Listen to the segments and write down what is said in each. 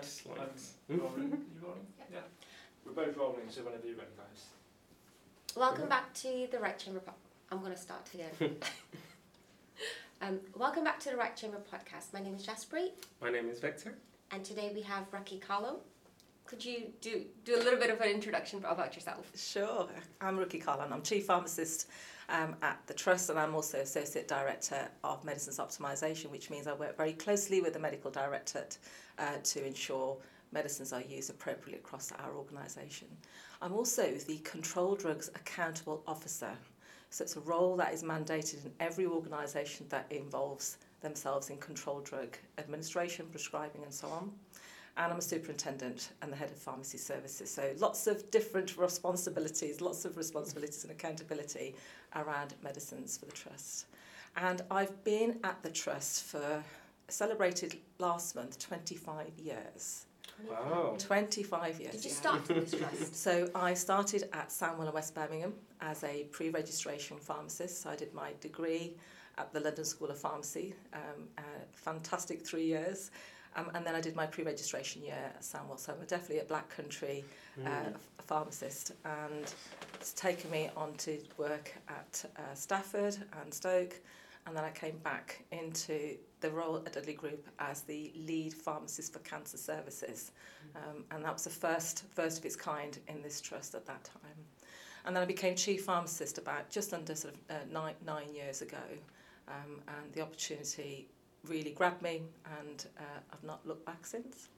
Excellent. Rolling. You rolling? Yeah. We're both rolling, so whenever you're ready, guys. Welcome back to the Right Chamber I'm going to start again. Welcome back to the Right Chamber podcast. My name is Jaspreet. My name is Victor. And today we have Raki Carlo. Could you do a little bit of an introduction about yourself? Sure. I'm Raki Carlo and I'm Chief Pharmacist at the Trust, and I'm also Associate Director of Medicines Optimisation, which means I work very closely with the Medical Directorate to ensure medicines are used appropriately across our organisation. I'm also the Control Drugs Accountable Officer. So it's a role that is mandated in every organisation that involves themselves in controlled drug administration, prescribing and so on. And I'm a superintendent and the head of pharmacy services. So lots of different responsibilities and accountability around medicines for the Trust. And I've been at the Trust for, celebrated last month, 25 years. Wow. 25 years. Did you start in this Trust? So I started at Sandwell and West Birmingham as a pre-registration pharmacist. So I did my degree at the London School of Pharmacy, fantastic 3 years. And then I did my pre-registration year at Sandwell. So I'm definitely a Black Country pharmacist. And it's taken me on to work at Stafford and Stoke. And then I came back into the role at Dudley Group as the lead pharmacist for cancer services. And that was the first of its kind in this trust at that time. And then I became chief pharmacist about just under sort of 9 years ago. And the opportunity really grabbed me, and I've not looked back since.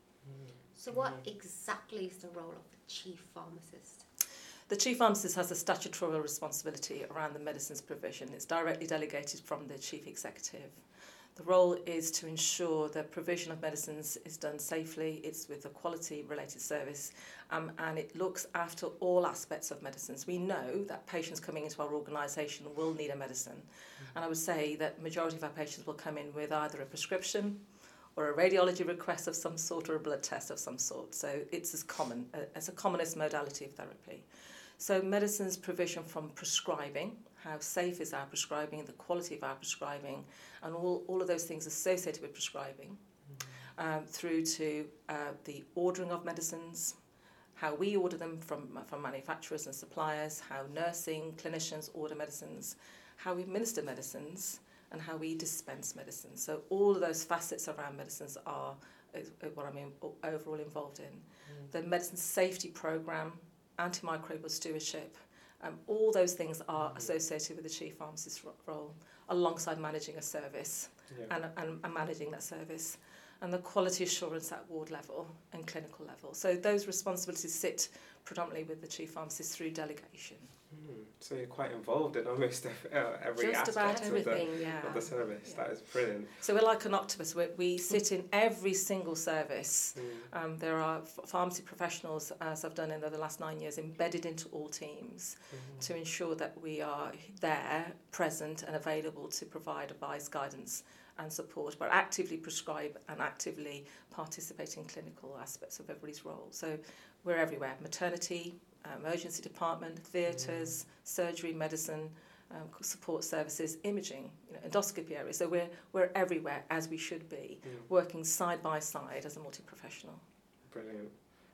So what exactly is the role of the chief pharmacist? The chief pharmacist has a statutory responsibility around the medicines provision. It's directly delegated from the chief executive. The role is to ensure the provision of medicines is done safely, it's with a quality related service, and it looks after all aspects of medicines. We know that patients coming into our organisation will need a medicine, and I would say that the majority of our patients will come in with either a prescription or a radiology request of some sort or a blood test of some sort. So it's as common as a commonest modality of therapy. So medicines provision from prescribing, how safe is our prescribing, the quality of our prescribing, and all of those things associated with prescribing, through to the ordering of medicines, how we order them from manufacturers and suppliers, how nursing, clinicians order medicines, how we administer medicines, and how we dispense medicines. So all of those facets around medicines are what I'm overall involved in. The medicine safety programme, antimicrobial stewardship, all those things are associated with the chief pharmacist role, alongside managing a service and managing that service, and the quality assurance at ward level and clinical level. So those responsibilities sit predominantly with the chief pharmacist through delegation. So you're quite involved in almost every Just aspect about everything, of the service. Yeah. That is brilliant. So we're like an octopus. We sit in every single service. There are pharmacy professionals, as I've done in the last 9 years, embedded into all teams to ensure that we are there, present and available to provide advice, guidance and support, but actively prescribe and actively participate in clinical aspects of everybody's role. So we're everywhere: maternity, emergency department, theatres, surgery, medicine, support services, imaging, endoscopy areas. So we're everywhere, as we should be, working side by side as a multi-professional. Brilliant.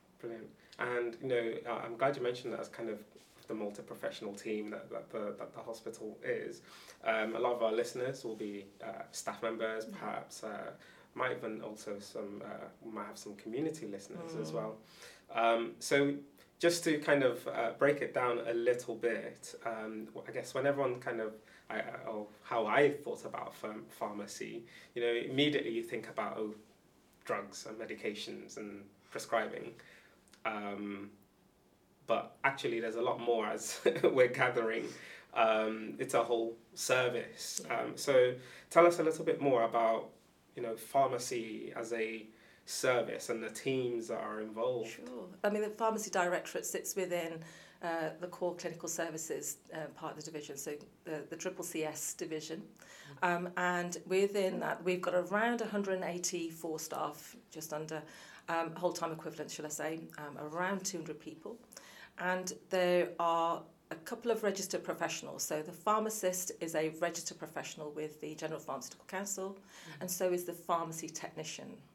And I'm glad you mentioned that as kind of the multi-professional team that the hospital is. A lot of our listeners will be staff members, perhaps might even also might have some community listeners as well. So just to kind of break it down a little bit, I guess when everyone kind of, how I thought about pharmacy, immediately you think about drugs and medications and prescribing. But actually there's a lot more, as we're gathering. It's a whole service. So tell us a little bit more about, pharmacy as a service and the teams that are involved. Sure. I mean, the pharmacy directorate sits within the core clinical services part of the division, so the CCCS division. And within that, we've got around 184 staff, just under whole-time equivalent, shall I say, around 200 people. And there are a couple of registered professionals. So the pharmacist is a registered professional with the General Pharmaceutical Council, and so is the pharmacy technician.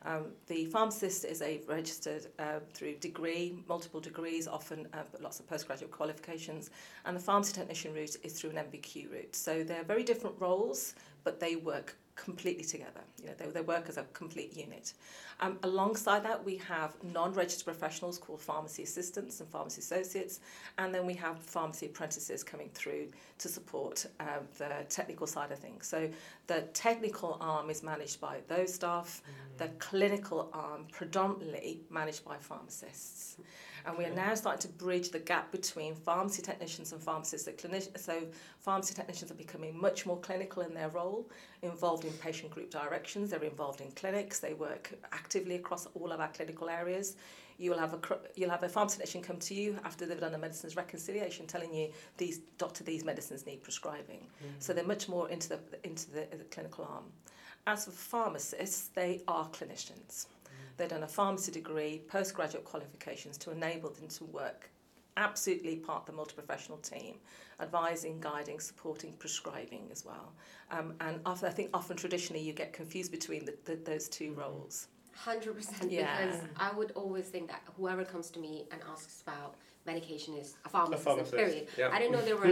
The pharmacist is a registered through degree, multiple degrees, often lots of postgraduate qualifications, and the pharmacy technician route is through an MBQ route. So they're very different roles, but they work completely together. You know, they work as a complete unit. Alongside that, we have non-registered professionals called pharmacy assistants and pharmacy associates, and then we have pharmacy apprentices coming through to support the technical side of things. So the technical arm is managed by those staff, the clinical arm predominantly managed by pharmacists. And we are now starting to bridge the gap between pharmacy technicians and pharmacists. So pharmacy technicians are becoming much more clinical in their role, involved in patient group directions, they're involved in clinics, they work actively across all of our clinical areas. You'll have a pharmacy technician come to you after they've done a medicines reconciliation telling you, doctor, these medicines need prescribing. So they're much more into the clinical arm. As for pharmacists, they are clinicians. They've done a pharmacy degree, postgraduate qualifications to enable them to work absolutely part of the multi-professional team, advising, guiding, supporting, prescribing as well. And often, I think often traditionally you get confused between those two roles. 100%, Yeah. because I would always think that whoever comes to me and asks about medication is a pharmacist. Period. Yeah. I didn't know there were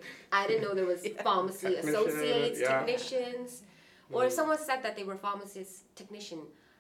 I didn't know there was pharmacy associates, technicians, or if someone said that they were pharmacist technician.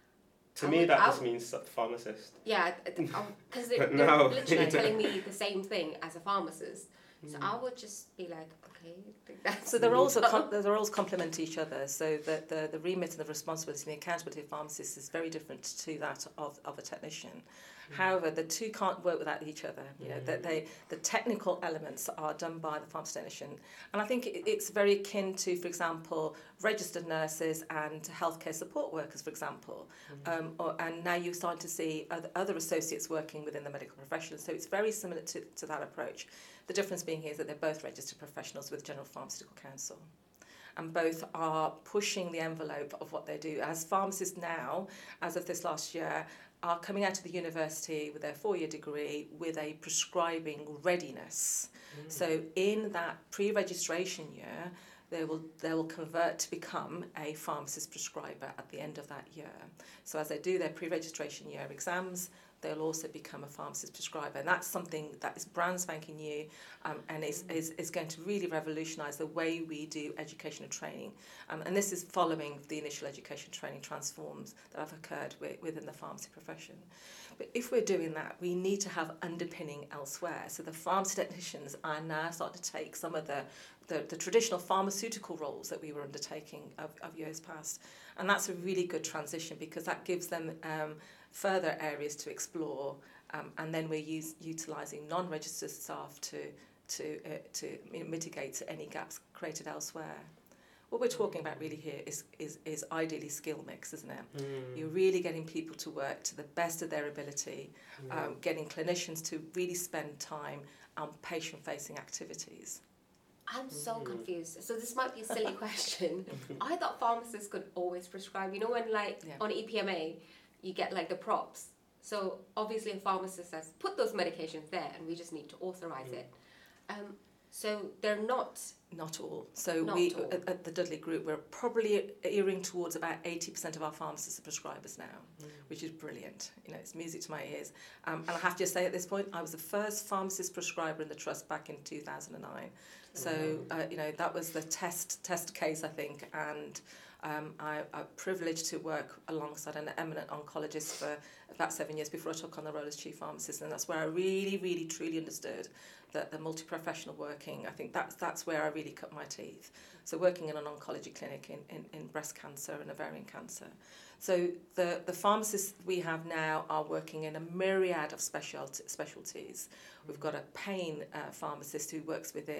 To me, that just means pharmacist. Yeah, because they're literally telling me the same thing as a pharmacist. So I would just be like, okay, that's... So they're roles complement each other. So the remit and the responsibility and the accountability of pharmacists is very different to that of a technician. However, the two can't work without each other. You know, the technical elements are done by the pharmacy technician. And I think it's very akin to, for example, registered nurses and healthcare support workers, for example. And now you're starting to see other associates working within the medical profession. So it's very similar to that approach. The difference being here is that they're both registered professionals with General Pharmaceutical Council. And both are pushing the envelope of what they do. As pharmacists now, as of this last year, are coming out of the university with their 4-year degree with a prescribing readiness. So in that pre-registration year, they will convert to become a pharmacist prescriber at the end of that year. So as they do their pre-registration year exams, they'll also become a pharmacist prescriber. And that's something that is brand spanking new and is going to really revolutionise the way we do education and training. And this is following the initial education training transforms that have occurred within the pharmacy profession. But if we're doing that, we need to have underpinning elsewhere. So the pharmacy technicians are now starting to take some of the traditional pharmaceutical roles that we were undertaking of years past. And that's a really good transition because that gives them further areas to explore, and then we're utilising non-registered staff to mitigate any gaps created elsewhere. What we're talking about really here is ideally skill mix, isn't it? You're really getting people to work to the best of their ability, getting clinicians to really spend time on patient-facing activities. I'm so confused. So this might be a silly question. I thought pharmacists could always prescribe. You know when on EPMA, you get the props. So obviously a pharmacist says, put those medications there and we just need to authorise it. So they're not... Not all. So we at the Dudley Group, we're probably earing towards about 80% of our pharmacists are prescribers now, which is brilliant. You know, it's music to my ears. And I have to just say at this point, I was the first pharmacist prescriber in the Trust back in 2009. So, that was the test case, I think, and I'm privileged to work alongside an eminent oncologist for about 7 years before I took on the role as chief pharmacist, and that's where I really, really, truly understood that the multi-professional working, I think that's where I really cut my teeth. So working in an oncology clinic in breast cancer and ovarian cancer. So the pharmacists we have now are working in a myriad of specialties. We've got a pain pharmacist who works with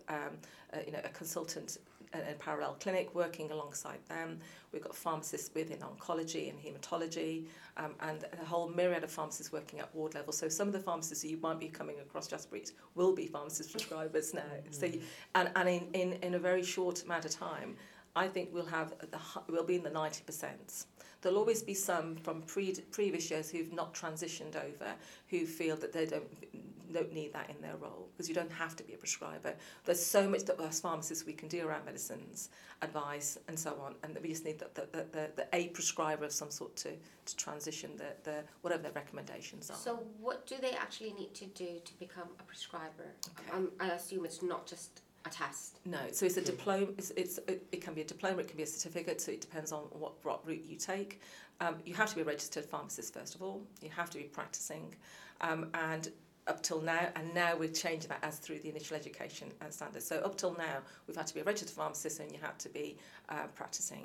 a consultant in a parallel clinic working alongside them. We've got pharmacists within oncology and haematology, and a whole myriad of pharmacists working at ward level. So some of the pharmacists you might be coming across Just Breeds will be pharmacist prescribers now. So and in a very short amount of time, I think we'll be in the 90%. There'll always be some from previous years who've not transitioned over, who feel that they don't don't need that in their role, because you don't have to be a prescriber. There's so much that as pharmacists we can do around medicines, advice and so on, and that we just need a prescriber of some sort to transition the whatever their recommendations are. So what do they actually need to do to become a prescriber? Okay. I assume it's not just a test. No, so it's a diploma. It can be a diploma, it can be a certificate, so it depends on what route you take. You have to be a registered pharmacist first of all. You have to be practicing, and up till now, and now we're changing that as through the initial education standards. So up till now, we've had to be a registered pharmacist, and you have to be practicing.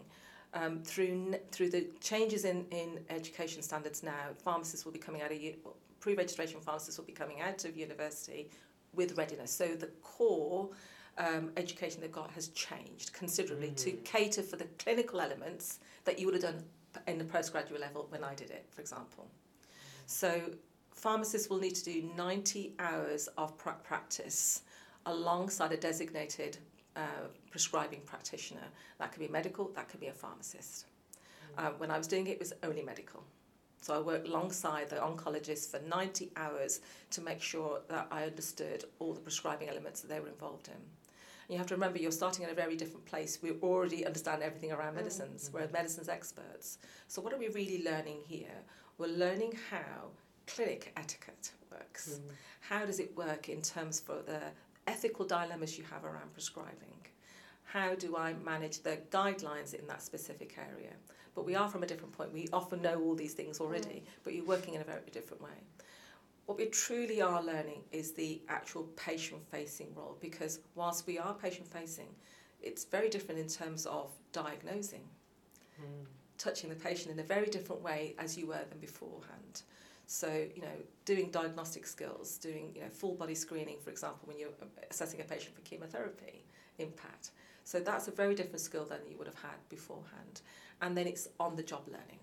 Through the changes in education standards now, pharmacists will be coming out of pre-registration pharmacists will be coming out of university with readiness. So the core education they've got has changed considerably to cater for the clinical elements that you would have done in the postgraduate level when I did it, for example. So pharmacists will need to do 90 hours of practice alongside a designated prescribing practitioner. That could be medical, that could be a pharmacist. When I was doing it, it was only medical. So I worked alongside the oncologist for 90 hours to make sure that I understood all the prescribing elements that they were involved in. And you have to remember, you're starting at a very different place. We already understand everything around medicines. We're medicines experts. So what are we really learning here? We're learning how clinic etiquette works. How does it work in terms for the ethical dilemmas you have around prescribing? How do I manage the guidelines in that specific area? But we are from a different point. We often know all these things already, but you're working in a very different way. What we truly are learning is the actual patient-facing role, because whilst we are patient-facing, it's very different in terms of diagnosing, touching the patient in a very different way as you were than beforehand. So, doing diagnostic skills, doing, full body screening, for example, when you're assessing a patient for chemotherapy impact. So that's a very different skill than you would have had beforehand. And then it's on-the-job learning.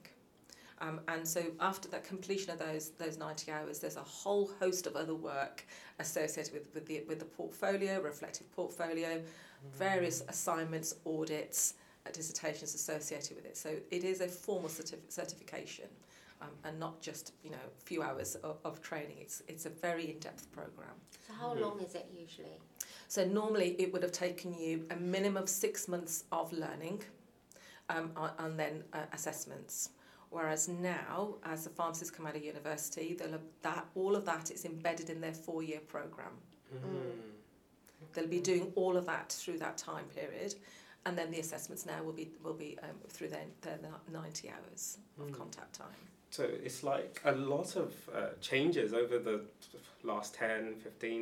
And so after that completion of those 90 hours, there's a whole host of other work associated with the portfolio, reflective portfolio, various assignments, audits, dissertations associated with it. So it is a formal certification. And not just a few hours of training. It's a very in-depth program. So how long is it usually? So normally it would have taken you a minimum of 6 months of learning, and then assessments. Whereas now, as the pharmacists come out of university, all of that is embedded in their 4-year program. They'll be doing all of that through that time period. And then the assessments now will be through their 90 hours of contact time. So it's like a lot of changes over the last 10,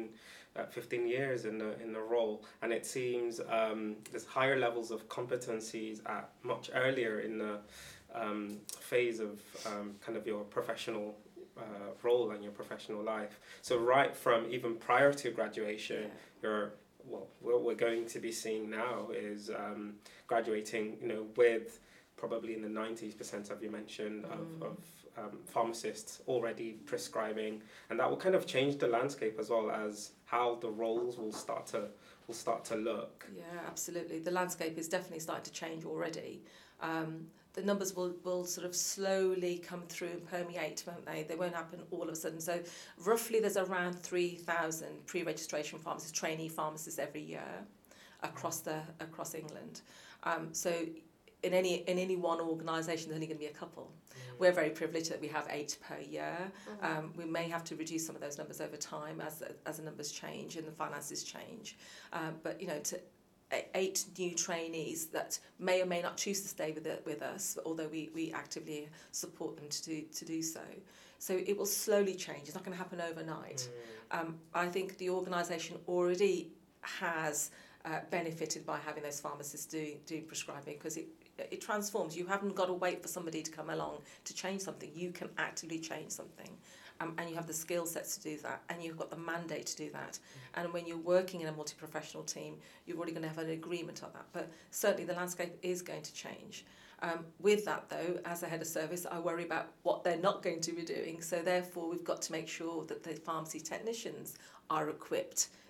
15 years in the role, and it seems there's higher levels of competencies at much earlier in the phase of kind of your professional role and your professional life. So right from even prior to graduation, what we're going to be seeing now is graduating, with probably in the 90% of you mentioned of pharmacists already prescribing, and that will kind of change the landscape as well as how the roles will start to look. Yeah, absolutely. The landscape is definitely starting to change already. The numbers will sort of slowly come through and permeate, won't they? They won't happen all of a sudden. So roughly there's around 3,000 pre-registration pharmacists, trainee pharmacists every year across England. So in any one organisation, there's only going to be a couple. We're very privileged that we have 8 per year. We may have to reduce some of those numbers over time as the numbers change and the finances change. But to 8 new trainees that may or may not choose to stay with us, although we actively support them to do so. So it will slowly change. It's not going to happen overnight. I think the organisation already has benefited by having those pharmacists doing prescribing, because it transforms. You haven't got to wait for somebody to come along to change something. You can actively change something. And you have the skill sets to do that, and you've got the mandate to do that. And when you're working in a multi-professional team, you're already going to have an agreement on that. But certainly the landscape is going to change. With that, though, as a head of service, I worry about what they're not going to be doing. So therefore, we've got to make sure that the pharmacy technicians are equipped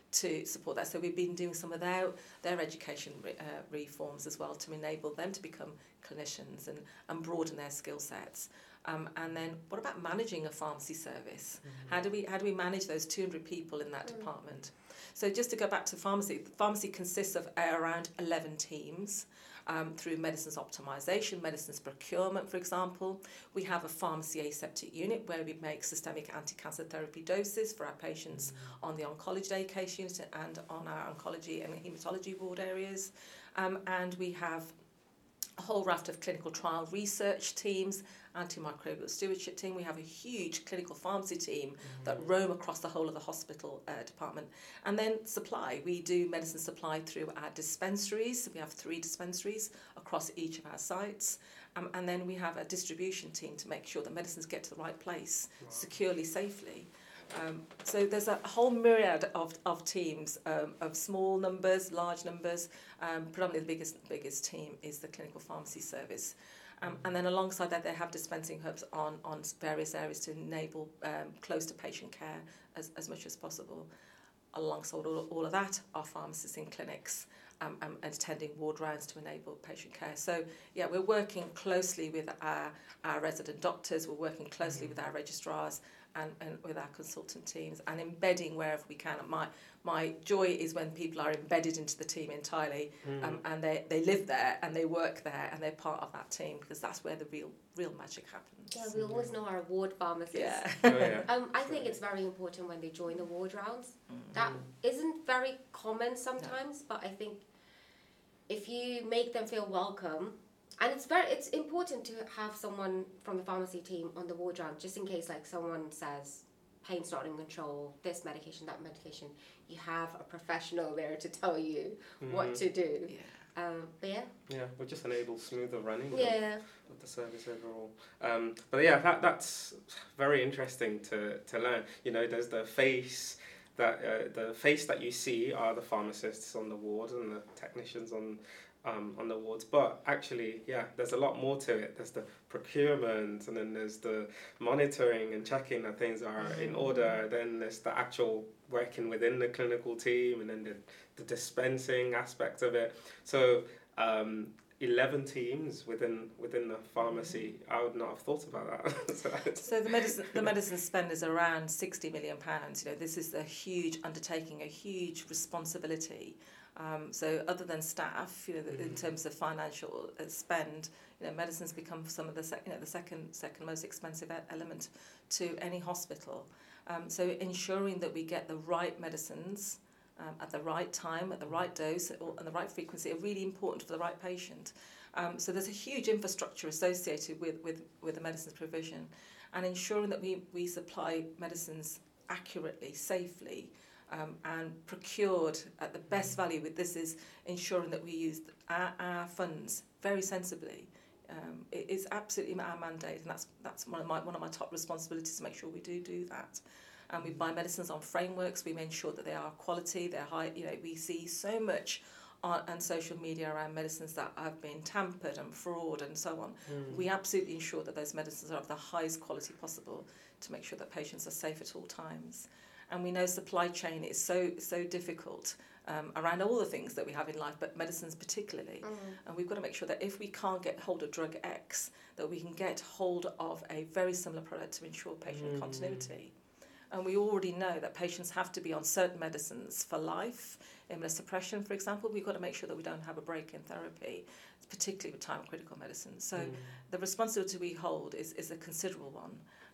to support that. So we've been doing some of their education reforms as well to enable them to become clinicians and broaden their skill sets. And then what about managing a pharmacy service? How do we manage those 200 people in that department? So just to go back to pharmacy consists of around 11 teams. Through medicines optimisation, medicines procurement, for example. We have a pharmacy aseptic unit where we make systemic anti-cancer therapy doses for our patients on the oncology day case unit and on our oncology and haematology ward areas. And we have a whole raft of clinical trial research teams, antimicrobial stewardship team. We have a huge clinical pharmacy team that roam across the whole of the hospital department. And then supply. We do medicine supply through our dispensaries. We have 3 dispensaries across each of our sites. And then we have a distribution team to make sure that medicines get to the right place securely, safely. So there's a whole myriad of teams, of small numbers, large numbers. Predominantly the biggest team is the clinical pharmacy service. And then alongside that, they have dispensing hubs on various areas to enable close to patient care as much as possible. Alongside all of that are pharmacists in clinics and attending ward rounds to enable patient care. So, yeah, we're working closely with our resident doctors, we're working closely with our registrars and with our consultant teams and embedding wherever we can. My joy is when people are embedded into the team entirely and they live there and they work there and they're part of that team, because that's where the real magic happens. Yeah, we always know our ward pharmacists. Yeah. I think it's very important when they join the ward rounds. That isn't very common sometimes, but I think if you make them feel welcome, and it's important to have someone from the pharmacy team on the ward round, just in case like someone says pain's not in control, this medication, that medication, you have a professional there to tell you what to do. But we'll just enable smoother running of the service overall. But that's very interesting to learn. You know, there's the face that you see are the pharmacists on the ward and the technicians on the wards, but actually, there's a lot more to it. There's the procurement, and then there's the monitoring and checking that things are in order. Then there's the actual working within the clinical team, and then the dispensing aspect of it. So 11 teams within the pharmacy. I would not have thought about that. So the medicine spend is around £60 million. You know, this is a huge undertaking, a huge responsibility. So other than staff, you know, in terms of financial spend, you know, medicines become some of the second most expensive element to any hospital. So ensuring that we get the right medicines at the right time, at the right dose, and the right frequency are really important for the right patient. So there's a huge infrastructure associated with the medicines provision, and ensuring that we supply medicines accurately, safely, and procured at the best value. With this is ensuring that we use our funds very sensibly. It is absolutely our mandate, and that's one of my top responsibilities, to make sure we do that. And we buy medicines on frameworks. We make sure that they are quality, they're high. You know, we see so much on social media around medicines that have been tampered and fraud and so on. We absolutely ensure that those medicines are of the highest quality possible to make sure that patients are safe at all times. And we know supply chain is so difficult around all the things that we have in life, but medicines particularly. And we've got to make sure that if we can't get hold of drug X, that we can get hold of a very similar product to ensure patient continuity. And we already know that patients have to be on certain medicines for life. Immunosuppression, for example, we've got to make sure that we don't have a break in therapy, particularly with time-critical medicines. So the responsibility we hold is a considerable one.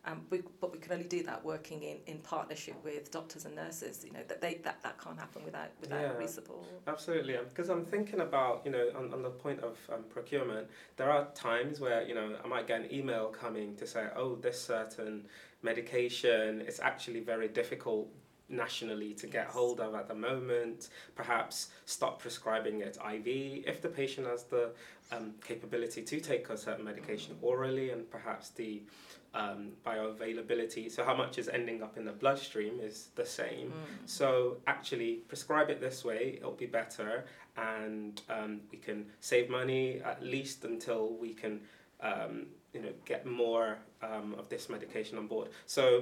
But we can only do that working in partnership with doctors and nurses. You know, that can't happen without re-support. Absolutely, because I'm thinking about, you know, on the point of procurement, there are times where, you know, I might get an email coming to say, oh, this certain medication is actually very difficult nationally to get hold of at the moment. Perhaps stop prescribing it IV if the patient has the capability to take a certain medication orally, and perhaps the bioavailability, so how much is ending up in the bloodstream, is the same. So actually prescribe it this way, it'll be better, and we can save money at least until we can get more of this medication on board. So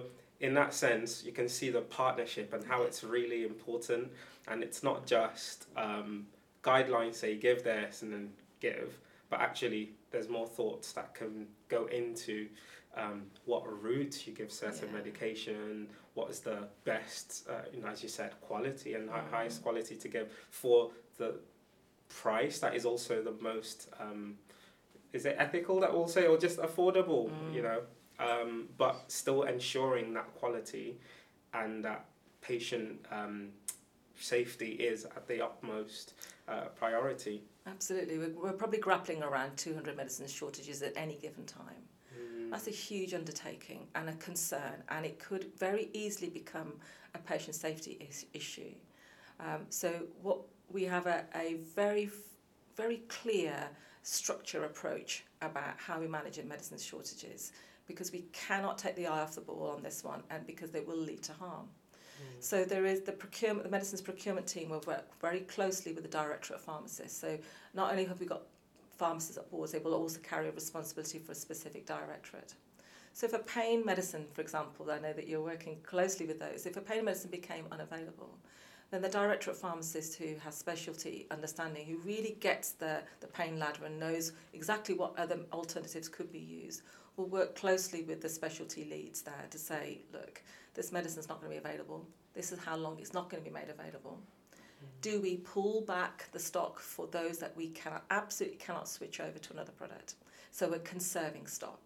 in that sense, you can see the partnership and how it's really important. And it's not just guidelines say give this and then give, but actually there's more thoughts that can go into what route you give certain medication, what is the best, as you said, quality and highest quality to give for the price that is also the most, is it ethical that we'll say, or just affordable, but still ensuring that quality and that patient safety is at the utmost priority. Absolutely. We're probably grappling around 200 medicine shortages at any given time. That's a huge undertaking and a concern, and it could very easily become a patient safety issue. So what we have a very, very clear structure approach about how we manage medicine shortages, because we cannot take the eye off the ball on this one, and because they will lead to harm. So there is the medicines procurement team will work very closely with the Directorate of Pharmacists. So not only have we got pharmacists at boards, they will also carry a responsibility for a specific directorate. So if a pain medicine, for example, I know that you're working closely with those, if a pain medicine became unavailable, then the Directorate of Pharmacists, who has specialty understanding, who really gets the pain ladder and knows exactly what other alternatives could be used, will work closely with the specialty leads there to say, look, this medicine's not going to be available. This is how long it's not going to be made available. Do we pull back the stock for those that we absolutely cannot switch over to another product? So we're conserving stock.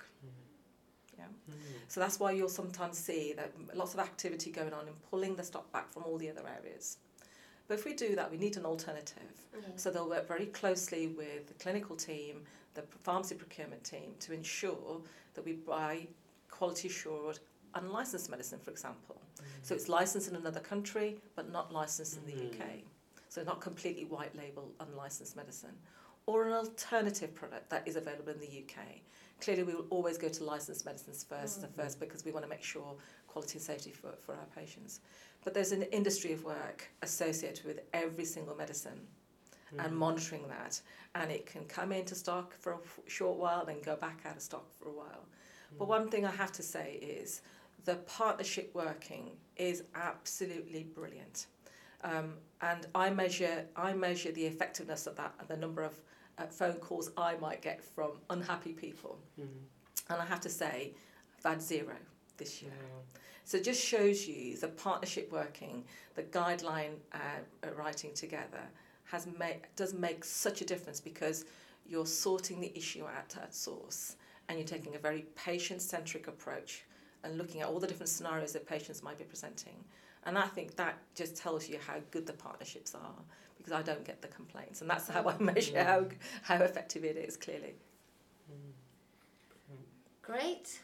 So that's why you'll sometimes see that lots of activity going on in pulling the stock back from all the other areas. But if we do that, we need an alternative. So they'll work very closely with the clinical team, the pharmacy procurement team, to ensure that we buy quality assured unlicensed medicine, for example. So it's licensed in another country, but not licensed in the UK. So not completely white label unlicensed medicine. Or an alternative product that is available in the UK. Clearly, we will always go to licensed medicines first, because we want to make sure quality and safety for our patients. But there's an industry of work associated with every single medicine and monitoring that. And it can come into stock for a short while, then go back out of stock for a while. But one thing I have to say is the partnership working is absolutely brilliant. And I measure the effectiveness of that and the number of phone calls I might get from unhappy people. And I have to say, I've had 0 this year. So it just shows you the partnership working, the guideline writing together does make such a difference, because you're sorting the issue out at source, and you're taking a very patient-centric approach and looking at all the different scenarios that patients might be presenting. And I think that just tells you how good the partnerships are, because I don't get the complaints. And that's how I measure how effective it is, clearly. Great.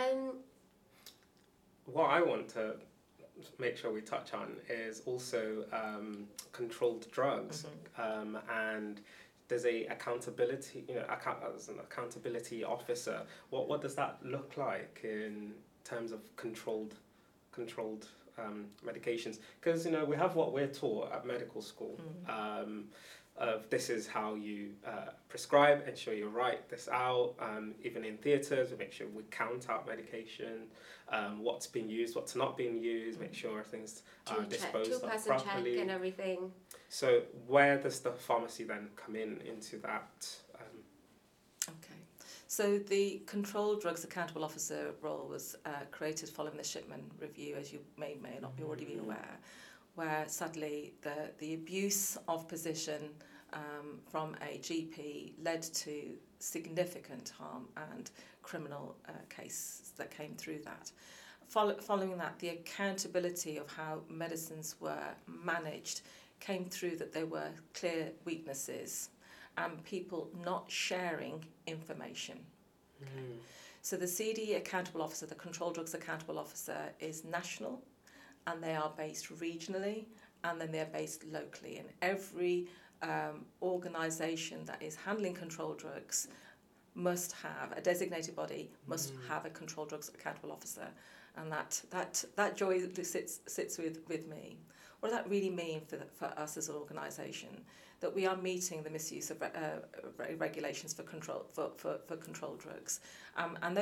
What I want to make sure we touch on is also controlled drugs. And there's a accountability, as an accountability officer. What does that look like in terms of controlled medications? Because we have what we're taught at medical school. Of this is how you prescribe, ensure you write this out. Even in theatres, we make sure we count out medication, what's being used, what's not being used, make sure things are disposed of properly. Check and everything. So where does the pharmacy then come into that? Okay. So the Controlled Drugs Accountable Officer role was created following the Shipman Review, as you may not already be aware, where sadly the abuse of position from a GP led to significant harm and criminal cases that came through that. Following that, the accountability of how medicines were managed came through that there were clear weaknesses and people not sharing information. Okay. So the CD Accountable Officer, the Controlled Drugs Accountable Officer, is national, and they are based regionally, and then they're based locally. And every organisation that is handling controlled drugs must have a designated body, must have a Controlled Drugs Accountable Officer, and that joy sits with me. what does that really mean for us as an organisation? That we are meeting the misuse of regulations for control drugs, and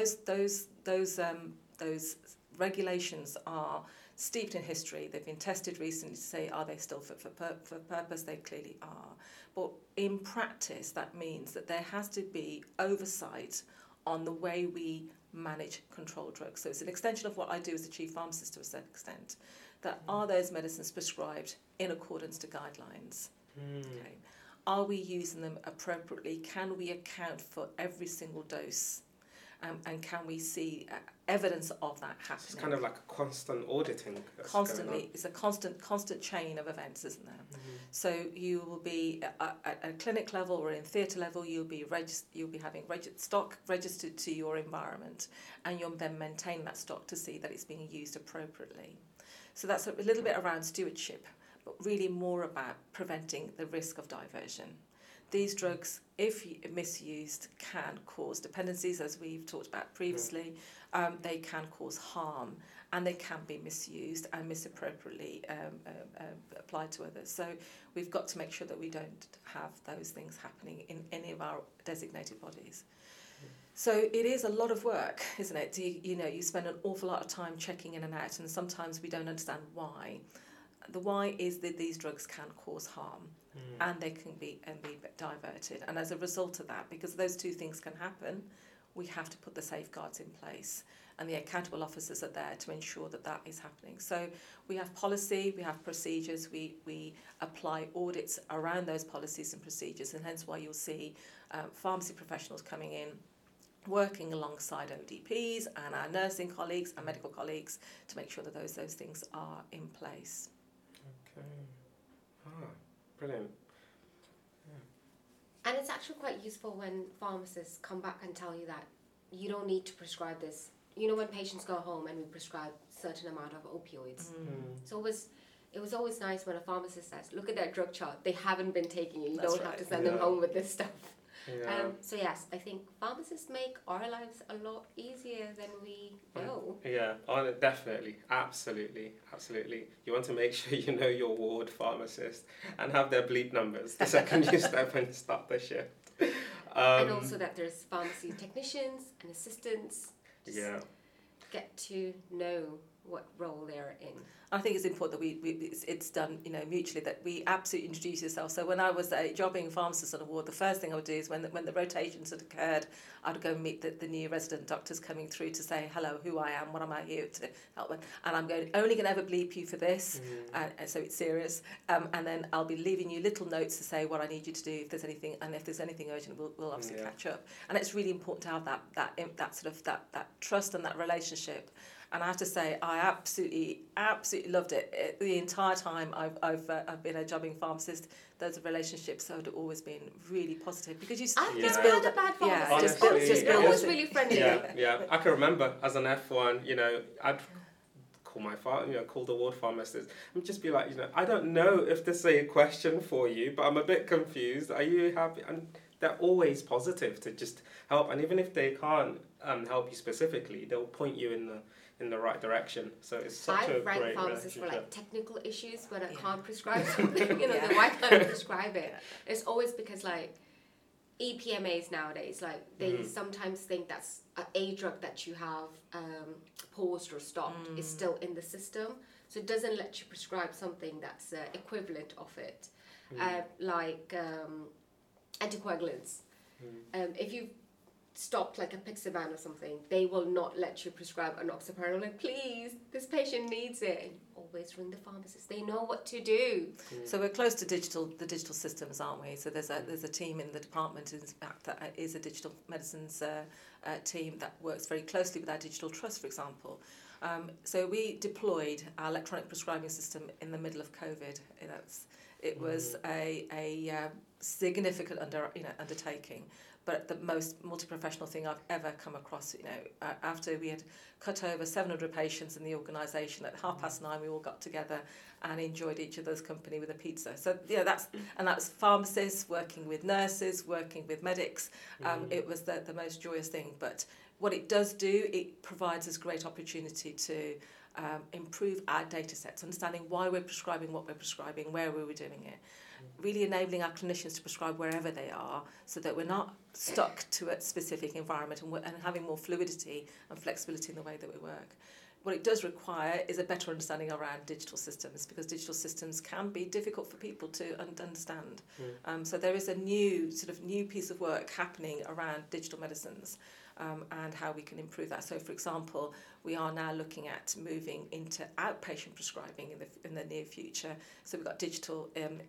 those regulations are steeped in history. They've been tested recently to say, are they still fit for purpose? They clearly are. But in practice, that means that there has to be oversight on the way we manage controlled drugs. So it's an extension of what I do as the chief pharmacist to a certain extent. That are those medicines prescribed in accordance to guidelines? Okay. Are we using them appropriately? Can we account for every single dose? And can we see evidence of that happening? It's kind of like a constant auditing. Constantly, it's a constant chain of events, isn't there? Mm-hmm. So you will be at a clinic level or in theatre level. You'll be having stock registered to your environment, and you'll then maintain that stock to see that it's being used appropriately. So that's a little bit around stewardship, but really more about preventing the risk of diversion. These drugs, if misused, can cause dependencies, as we've talked about previously. They can cause harm, and they can be misused and misappropriately applied to others. So we've got to make sure that we don't have those things happening in any of our designated bodies. So it is a lot of work, isn't it? You spend an awful lot of time checking in and out, and sometimes we don't understand why. The why is that these drugs can cause harm, and they can be diverted. And as a result of that, because those two things can happen, we have to put the safeguards in place, and the accountable officers are there to ensure that that is happening. So we have policy, we have procedures, we apply audits around those policies and procedures, and hence why you'll see pharmacy professionals coming in, working alongside ODPs and our nursing colleagues and medical colleagues to make sure that those things are in place. Okay. Brilliant. Yeah. And it's actually quite useful when pharmacists come back and tell you that you don't need to prescribe this. You know, when patients go home and we prescribe a certain amount of opioids. So it was always nice when a pharmacist says, look at their drug chart, they haven't been taking it. You don't have to send them home with this stuff. Yeah. So yes, I think pharmacists make our lives a lot easier than we know. Yeah, definitely, absolutely. You want to make sure you know your ward pharmacist and have their bleep numbers the second you step and start the shift. And also that there's pharmacy technicians and assistants. Get to know what role they're in. I think it's important that it's done, mutually, that we absolutely introduce yourself. So when I was a jobbing pharmacist on a ward, the first thing I would do is when the rotations had occurred, I'd go and meet the new resident doctors coming through to say, hello, who I am, what am I here to help with, and I'm only going to ever bleep you for this, and so it's serious, and then I'll be leaving you little notes to say what I need you to do if there's anything, and if there's anything urgent, we'll obviously catch up. And it's really important to have that sort of that trust and that relationship. And I have to say, I absolutely loved it. The entire time I've been a jobbing pharmacist, those relationships have always been really positive because you I've just never build had a bad pharmacist. Yeah, just build. It was really friendly. Yeah. I can remember as an F1, I'd call the ward pharmacist and just be like, I don't know if this is a question for you, but I'm a bit confused. Are you happy? And they're always positive to just help, and even if they can't help you specifically, they'll point you in the right direction. So it's such a great relationship. I've rang pharmacists for technical issues when I can't prescribe something. Why can't I prescribe it? It's always because EPMAs nowadays, they sometimes think that's a drug that you have paused or stopped is still in the system, so it doesn't let you prescribe something that's equivalent of it, anticoagulants. If you stopped a Pixaban or something, they will not let you prescribe enoxaparin. Please, this patient needs it. And always ring the pharmacist. They know what to do. So we're close to the digital systems, aren't we? So there's a team in the department, in fact, that is a digital medicines team that works very closely with our digital trust, for example. So we deployed our electronic prescribing system in the middle of COVID. It was a significant undertaking, but the most multi-professional thing I've ever come across. After we had cut over 700 patients in the organisation, at 9:30 we all got together and enjoyed each other's company with a pizza. So that's pharmacists working with nurses, working with medics. It was the most joyous thing. But what it does do, it provides us great opportunity to improve our data sets, understanding why we're prescribing what we're prescribing, where we were doing it, really enabling our clinicians to prescribe wherever they are so that we're not stuck to a specific environment and having more fluidity and flexibility in the way that we work. What it does require is a better understanding around digital systems, because digital systems can be difficult for people to understand. So there is a new piece of work happening around digital medicines and how we can improve that. So, for example, we are now looking at moving into outpatient prescribing in the near future. So we've got digital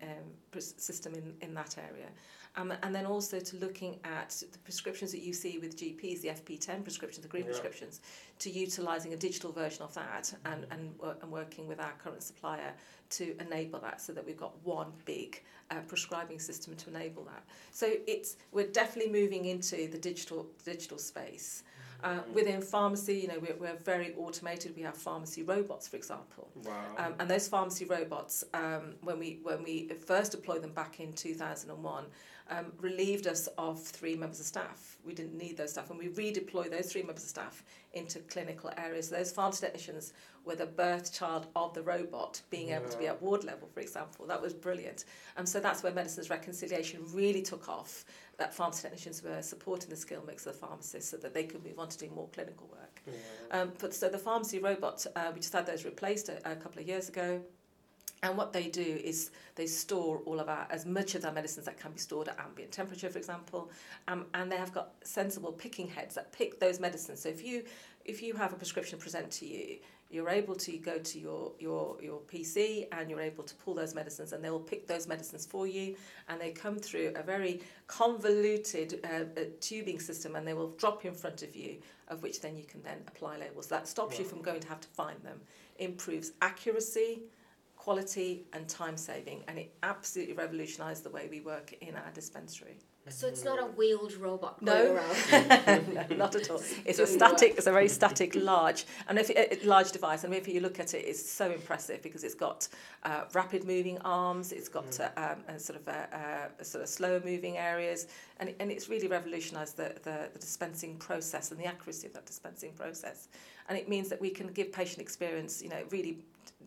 system in that area. And then also to looking at the prescriptions that you see with GPs, the FP10 prescriptions, the green prescriptions, to utilising a digital version of that and working with our current supplier to enable that, so that we've got one big prescribing system to enable that. So we're definitely moving into the digital space. Within pharmacy, we're very automated. We have pharmacy robots, for example. Wow. And those pharmacy robots, when we first deployed them back in 2001, relieved us of 3 members of staff. We didn't need those staff, and we redeployed those 3 members of staff into clinical areas. So those pharmacy technicians were the birth child of the robot, being able to be at ward level, for example. That was brilliant. So that's where medicines reconciliation really took off, that pharmacy technicians were supporting the skill mix of the pharmacists so that they could move on to do more clinical work. So the pharmacy robots, we just had those replaced a couple of years ago. And what they do is they store as much of our medicines that can be stored at ambient temperature, for example, and they have got sensible picking heads that pick those medicines. So if you have a prescription present to you, you're able to go to your PC and you're able to pull those medicines, and they will pick those medicines for you, and they come through a very convoluted tubing system, and they will drop in front of you, of which then you can then apply labels. That stops you from going to have to find them, improves accuracy, quality and time saving, and it absolutely revolutionised the way we work in our dispensary. So it's not a wheeled robot going around? No, not at all. It's a very static, large device, and if you look at it, it's so impressive because it's got rapid moving arms, it's got a sort of slower moving areas, and it's really revolutionised the dispensing process and the accuracy of that dispensing process, and it means that we can give patient experience, really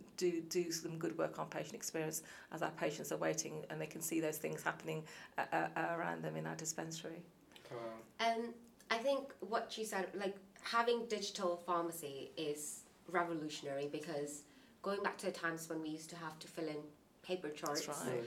do some good work on patient experience as our patients are waiting, and they can see those things happening around them in our dispensary. I think what you said, like having digital pharmacy is revolutionary, because going back to the times when we used to have to fill in paper charts, that's right,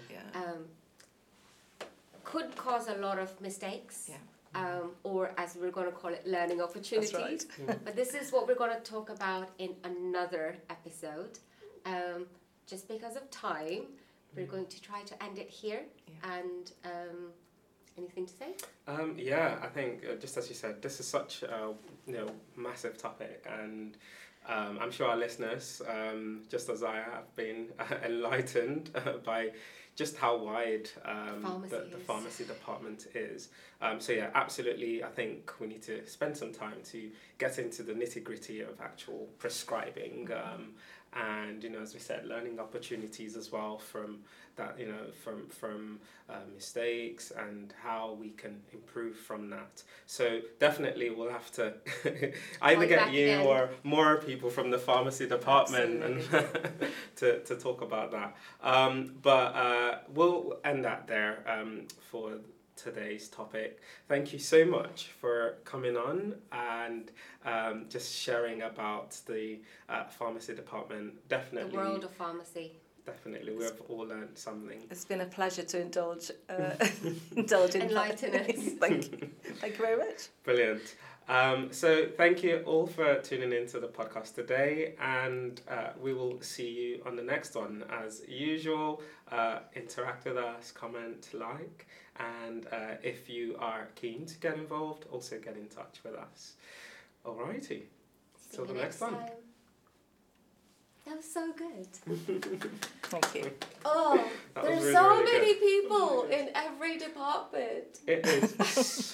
could cause a lot of mistakes. Yeah. Or as we're going to call it, learning opportunities. That's right. But this is what we're going to talk about in another episode. Just because of time, we're going to try to end it here. Yeah. And anything to say? I think just as you said, this is such a massive topic, and I'm sure our listeners, just as I have been enlightened by just how wide the pharmacy department is. Absolutely, I think we need to spend some time to get into the nitty-gritty of actual prescribing. And as we said, learning opportunities as well from that, from mistakes and how we can improve from that. So definitely we'll have to either get you again, or more people from the pharmacy department and to talk about that. But we'll end that there for today's topic. Thank you so much for coming on and just sharing about the pharmacy department. Definitely. The world of pharmacy. Definitely, we have all learned something. It's been a pleasure to indulge in enlighten us. Thank you. Thank you very much. Brilliant. So thank you all for tuning into the podcast today, and we will see you on the next one. As usual, interact with us, comment, like, and if you are keen to get involved, also get in touch with us. Alrighty, till the next one. That was so good. Thank you. Oh, there's really, so many people in every department. It is